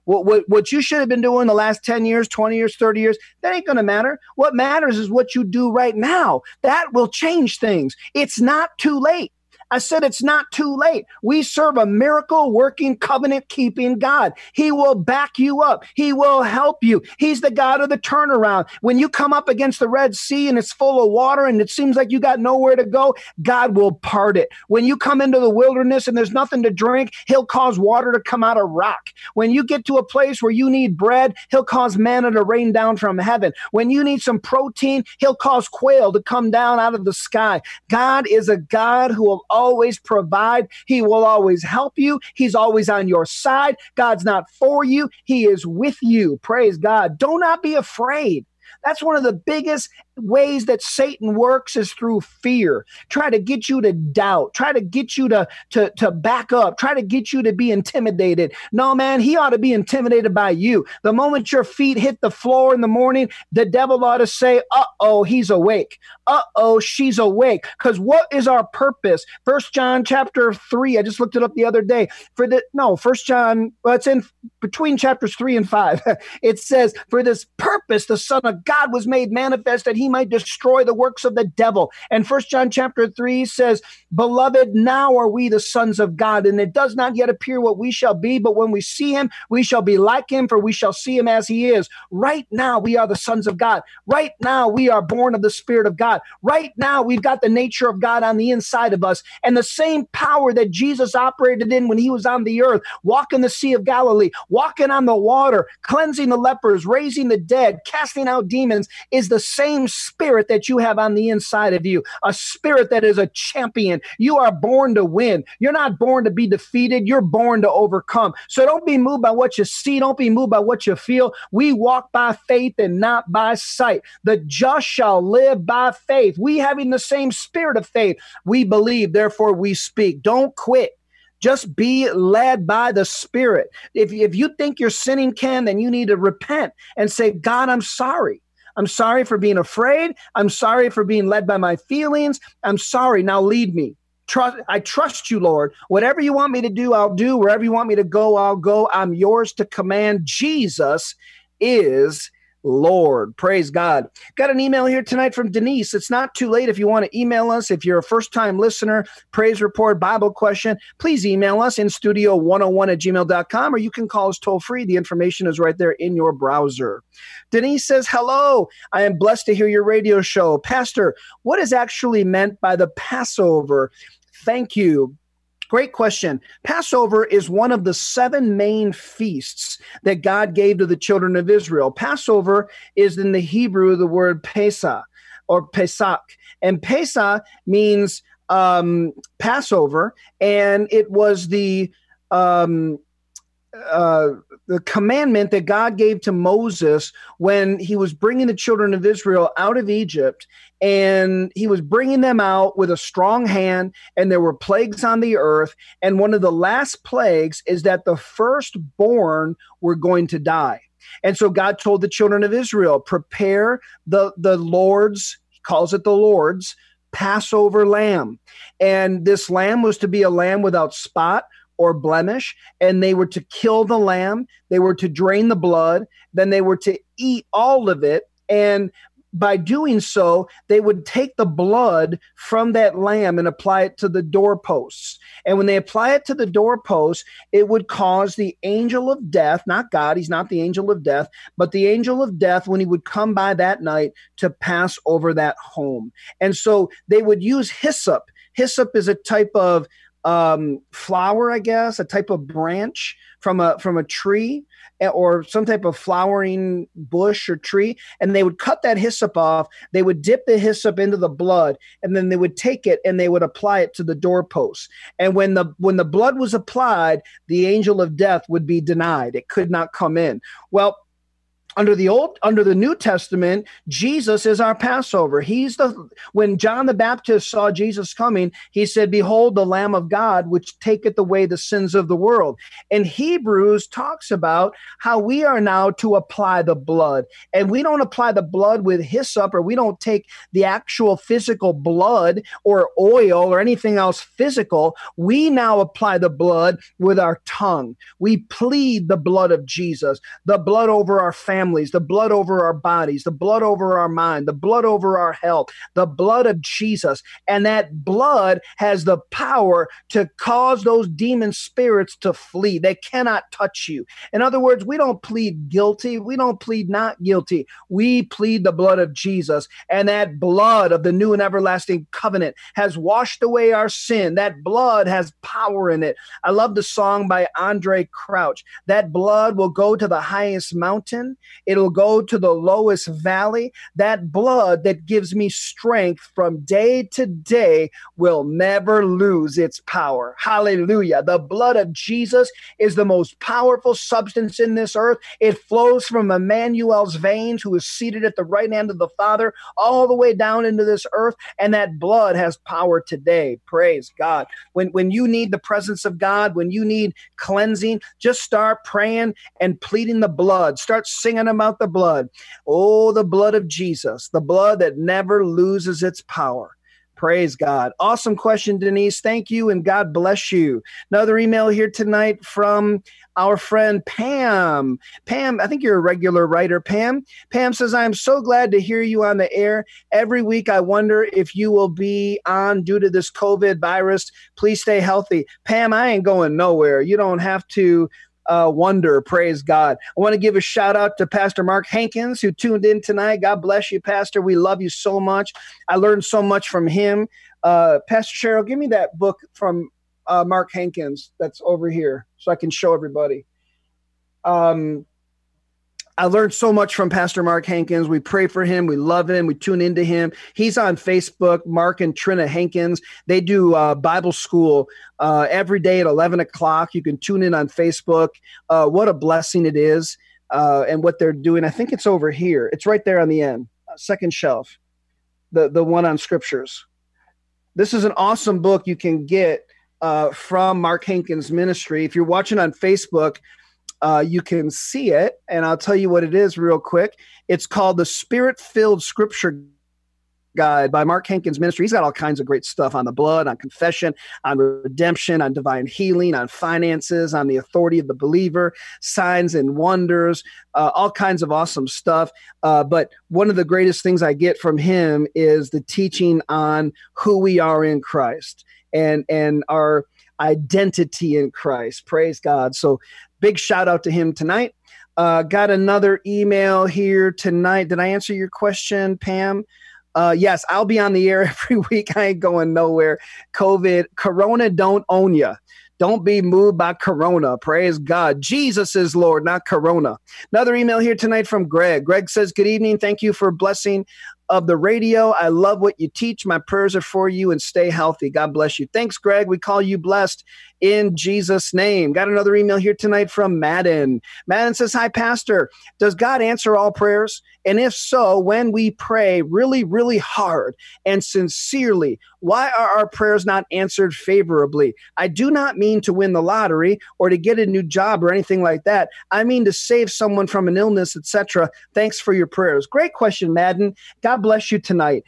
What you should have been doing the last 10 years, 20 years, 30 years, that ain't going to matter. What matters is what you do right now. That will change things. It's not too late. I said it's not too late. We serve a miracle working, covenant keeping God. He will back you up. He will help you. He's the God of the turnaround. When you come up against the Red Sea and it's full of water and it seems like you got nowhere to go, God will part it. When you come into the wilderness and there's nothing to drink, he'll cause water to come out of rock. When you get to a place where you need bread, he'll cause manna to rain down from heaven. When you need some protein, he'll cause quail to come down out of the sky. God is a God who will always provide. He will always help you. He's always on your side. God's not for you. He is with you. Praise God. Do not be afraid. That's one of the biggest ways that Satan works is through fear. Try to get you to doubt. Try to get you to back up. Try to get you to be intimidated. No, man, he ought to be intimidated by you. The moment your feet hit the floor in the morning, the devil ought to say, uh-oh, he's awake. Uh-oh, she's awake. Because what is our purpose? 1 John chapter 3, I just looked it up the other day. 1 John, well, it's in between chapters 3 and 5. It says, for this purpose, the Son of God was made manifest that he might destroy the works of the devil. And 1 John chapter 3 says, beloved, now are we the sons of God, and it does not yet appear what we shall be, but when we see him, we shall be like him, for we shall see him as he is. Right now, we are the sons of God. Right now, we are born of the Spirit of God. Right now, we've got the nature of God on the inside of us, and the same power that Jesus operated in when he was on the earth, walking the Sea of Galilee, walking on the water, cleansing the lepers, raising the dead, casting out demons, is the same spirit that you have on the inside of you, a spirit that is a champion. You are born to win. You're not born to be defeated. You're born to overcome. So don't be moved by what you see. Don't be moved by what you feel. We walk by faith and not by sight. The just shall live by faith. We having the same spirit of faith. We believe, therefore we speak. Don't quit. Just be led by the Spirit. If you think you're sinning, Ken, then you need to repent and say, God, I'm sorry. I'm sorry for being afraid. I'm sorry for being led by my feelings. I'm sorry. Now lead me. I trust you, Lord. Whatever you want me to do, I'll do. Wherever you want me to go, I'll go. I'm yours to command. Jesus is Lord. Praise God. Got an email here tonight from Denise. It's not too late if you want to email us. If you're a first-time listener, praise report, Bible question, please email us in studio101@gmail.com, or you can call us toll-free. The information is right there in your browser. Denise says, hello, I am blessed to hear your radio show. Pastor, what is actually meant by the Passover? Thank you. Great question. Passover is one of the 7 main feasts that God gave to the children of Israel. Passover is in the Hebrew the word Pesach or Pesach. And Pesach means Passover, and it was the commandment that God gave to Moses when he was bringing the children of Israel out of Egypt, and he was bringing them out with a strong hand, and there were plagues on the earth. And one of the last plagues is that the firstborn were going to die. And so God told the children of Israel, prepare the Lord's, he calls it the Lord's, Passover lamb. And this lamb was to be a lamb without spot or blemish, and they were to kill the lamb, they were to drain the blood, then they were to eat all of it, and by doing so, they would take the blood from that lamb and apply it to the doorposts. And when they apply it to the doorposts, it would cause the angel of death, not God, he's not the angel of death, but the angel of death, when he would come by that night, to pass over that home. And so they would use hyssop. Hyssop is a type of flower, I guess, a type of branch from a tree or some type of flowering bush or tree, and they would cut that hyssop off. They would dip the hyssop into the blood, and then they would take it and they would apply it to the doorpost. And when the blood was applied, the angel of death would be denied. It could not come in. Well, under the New Testament, Jesus is our Passover. When John the Baptist saw Jesus coming, he said, "Behold, the Lamb of God, which taketh away the sins of the world." And Hebrews talks about how we are now to apply the blood. And we don't apply the blood with hyssop, or we don't take the actual physical blood or oil or anything else physical. We now apply the blood with our tongue. We plead the blood of Jesus, the blood over our families, the blood over our bodies, the blood over our mind, the blood over our health, the blood of Jesus. And that blood has the power to cause those demon spirits to flee. They cannot touch you. In other words, we don't plead guilty. We don't plead not guilty. We plead the blood of Jesus. And that blood of the new and everlasting covenant has washed away our sin. That blood has power in it. I love the song by Andre Crouch. That blood will go to the highest mountain. It'll go to the lowest valley. That blood that gives me strength from day to day will never lose its power. Hallelujah. The blood of Jesus is the most powerful substance in this earth. It flows from Emmanuel's veins, who is seated at the right hand of the Father, all the way down into this earth. And that blood has power today. Praise God. When you need the presence of God, when you need cleansing, just start praying and pleading the blood. Start singing about the blood. Oh, the blood of Jesus, the blood that never loses its power. Praise God. Awesome question, Denise. Thank you, and God bless you. Another email here tonight from our friend Pam. Pam, I think you're a regular writer, Pam. Pam says, "I am so glad to hear you on the air. Every week I wonder if you will be on due to this COVID virus. Please stay healthy." Pam, I ain't going nowhere. You don't have to wonder. Praise God. I want to give a shout out to Pastor Mark Hankins, who tuned in tonight. God bless you, Pastor. We love you so much. I learned so much from him. Pastor Cheryl, give me that book from Mark Hankins that's over here so I can show everybody. I learned so much from Pastor Mark Hankins. We pray for him. We love him. We tune into him. He's on Facebook, Mark and Trina Hankins. They do Bible school every day at 11 o'clock. You can tune in on Facebook. What a blessing it is and what they're doing. I think it's over here. It's right there on the end, second shelf, the one on scriptures. This is an awesome book you can get from Mark Hankins' ministry. If you're watching on Facebook, you can see it, and I'll tell you what it is real quick. It's called The Spirit-Filled Scripture Guide by Mark Hankins' ministry. He's got all kinds of great stuff on the blood, on confession, on redemption, on divine healing, on finances, on the authority of the believer, signs and wonders, all kinds of awesome stuff. But one of the greatest things I get from him is the teaching on who we are in Christ and our identity in Christ. Praise God. So big shout out to him tonight. Got another email here tonight. Did I answer your question, Pam? Yes, I'll be on the air every week. I ain't going nowhere. COVID, Corona don't own you. Don't be moved by Corona. Praise God. Jesus is Lord, not Corona. Another email here tonight from Greg. Greg says, "Good evening. Thank you for blessing of the radio. I love what you teach. My prayers are for you, and stay healthy. God bless you." Thanks, Greg. We call you blessed in Jesus' name. Got another email here tonight from Madden. Madden says, "Hi, Pastor. Does God answer all prayers? And if so, when we pray really, really hard and sincerely, why are our prayers not answered favorably? I do not mean to win the lottery or to get a new job or anything like that. I mean to save someone from an illness, etc. Thanks for your prayers." Great question, Madden. God bless you tonight.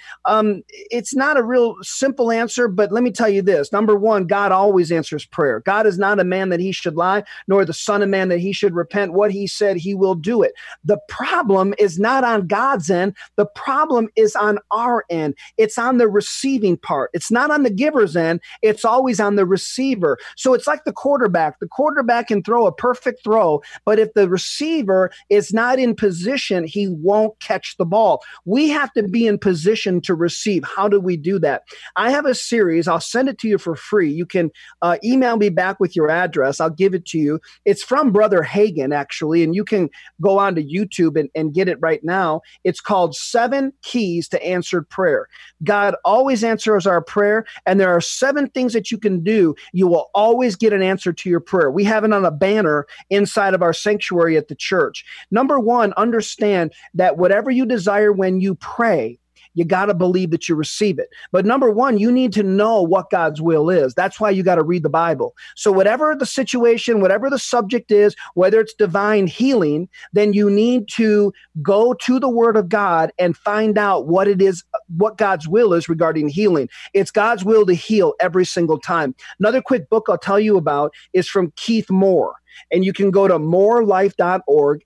It's not a real simple answer, but let me tell you this. Number one, God always answers prayer. God is not a man that he should lie, nor the son of man that he should repent. What he said, he will do it. The problem is not on God's end. The problem is on our end. It's on the receiving part. It's not on the giver's end. It's always on the receiver. So it's like the quarterback. The quarterback can throw a perfect throw, but if the receiver is not in position, he won't catch the ball. We have to to be in position to receive. How do we do that? I have a series. I'll send it to you for free. You can email me back with your address. I'll give it to you. It's from Brother Hagin, actually, and you can go on to YouTube and get it right now. It's called 7 Keys to Answered Prayer. God always answers our prayer, and there are 7 things that you can do. You will always get an answer to your prayer. We have it on a banner inside of our sanctuary at the church. Number 1, understand that whatever you desire when you pray, you got to believe that you receive it. But number 1, you need to know what God's will is. That's why you got to read the Bible. So whatever the situation, whatever the subject is, whether it's divine healing, then you need to go to the Word of God and find out what it is, what God's will is regarding healing. It's God's will to heal every single time. Another quick book I'll tell you about is from Keith Moore. And you can go to morelife.org,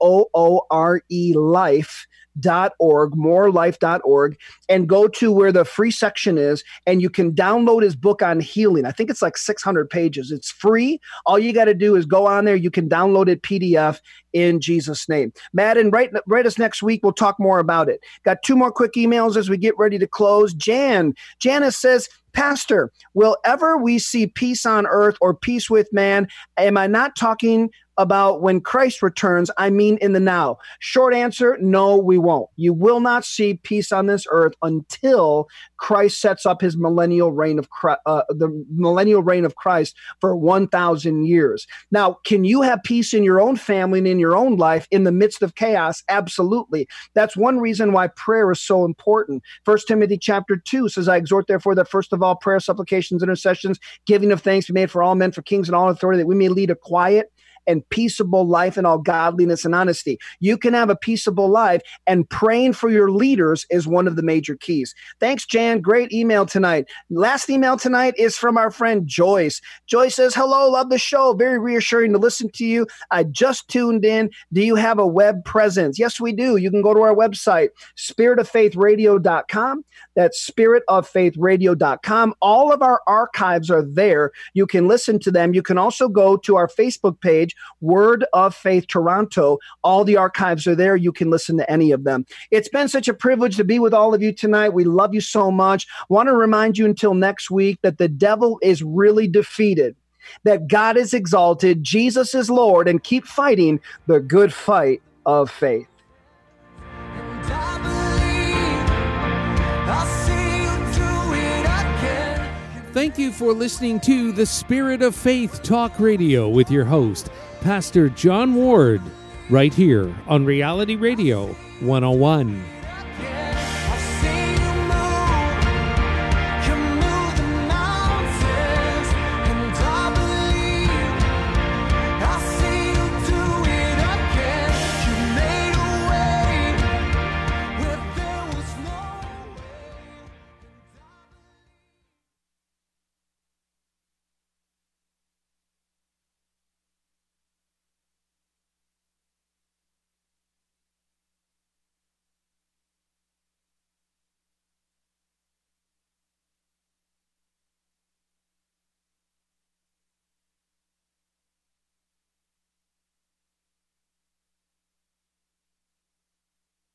MOORE life.org, morelife.org, and go to where the free section is, and you can download his book on healing. I think it's like 600 pages. It's free. All you got to do is go on there. You can download it PDF in Jesus' name. Madden, write us next week. We'll talk more about it. Got 2 more quick emails as we get ready to close. Janice says, Pastor, will ever we see peace on earth or peace with man? Am I not talking about when Christ returns? I mean in the now. Short answer, no, we won't. You will not see peace on this earth until Christ sets up his millennial reign of the millennial reign of Christ for 1,000 years. Now, can you have peace in your own family and in your own life in the midst of chaos? Absolutely. That's one reason why prayer is so important. 1 Timothy chapter 2 says, I exhort therefore that first of all prayer, supplications, intercessions, giving of thanks be made for all men, for kings and all authority, that we may lead a quiet and peaceable life in all godliness and honesty. You can have a peaceable life, and praying for your leaders is one of the major keys. Thanks, Jan. Great email tonight. Last email tonight is from our friend Joyce. Joyce says, hello, love the show. Very reassuring to listen to you. I just tuned in. Do you have a web presence? Yes, we do. You can go to our website, spiritoffaithradio.com. That's spiritoffaithradio.com. All of our archives are there. You can listen to them. You can also go to our Facebook page, Word of Faith Toronto. All the archives are there. You can listen to any of them. It's been such a privilege to be with all of you tonight. We love you so much. Want to remind you until next week that the devil is really defeated, that God is exalted, Jesus is Lord, and keep fighting the good fight of faith. Thank you for listening to the Spirit of Faith Talk Radio with your host, Pastor John Ward, right here on Reality Radio 101.